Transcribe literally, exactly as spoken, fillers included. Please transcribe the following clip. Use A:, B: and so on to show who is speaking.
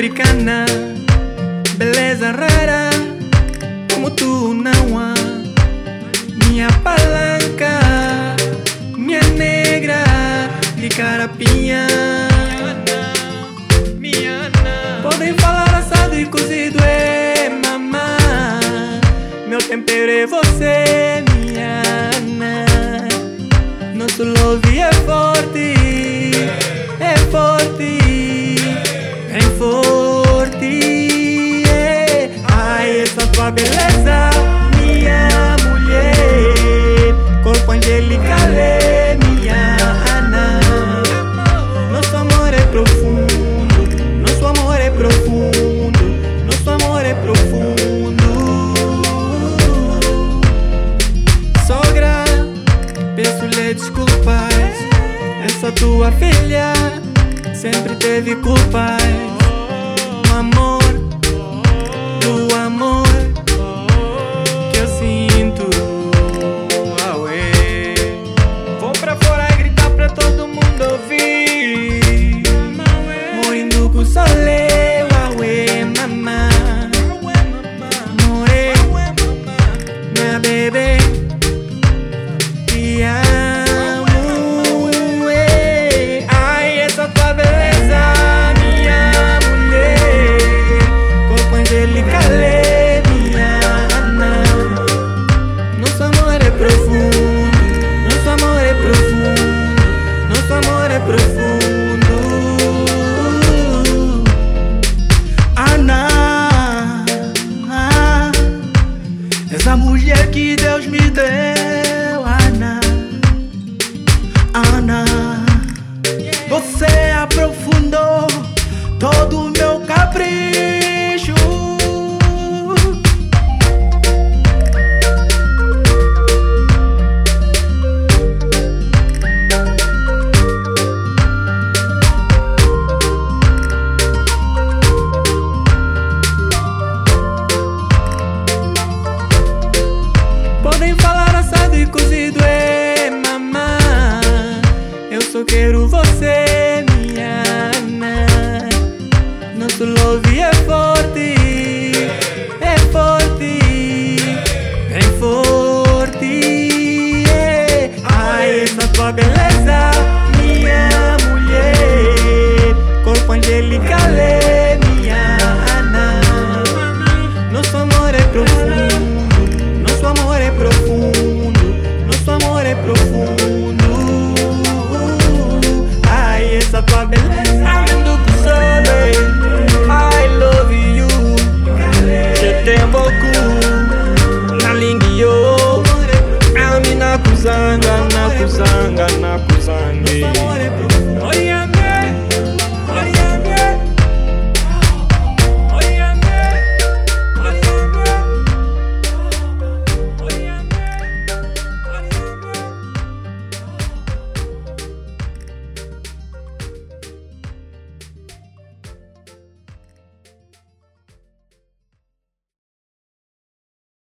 A: africana, beleza rara, como tu não há. Minha palanca, minha negra, de carapinha. Podem falar assado e cozido é mamá. Meu tempero é você, minha Ana. Nosso love é forte, é forte, bem forte, é. Ai, essa tua beleza, minha mulher, corpo angelical é minha Ana. Nosso amor é profundo, nosso amor é profundo, nosso amor é profundo. Sogra, peço-lhe desculpas, essa tua filha sempre teve culpas. No amor, do amor que eu sinto. Auê. Vou pra fora e gritar pra todo mundo ouvir. Morrendo com solê, auê, mamá. Morê, minha bebê, te amo, uê. Ai, essa tua beleza, minha mulher, corpo angelical é minha Ana. Nosso amor é profundo, nosso amor é profundo, nosso amor é profundo.
B: Ana, essa mulher que Deus me deu, Ana. Ana, você aprofundou todo o meu capricho.
A: Podem falar assado e cozido é mamá. Eu só quero você, minha Ana. Nosso love é forte, é forte, bem forte, é. Ai, essa tua beleza, minha mulher, corpo angelical é minha Ana. Nosso amor é profundo, nosso amor é profundo, nosso amor é profundo. Ai, essa tua beleza, lindo que soleil, I love you, je t'aime beaucoup, na lingio, ami na kuzanga, na kuzanga, na kuzange.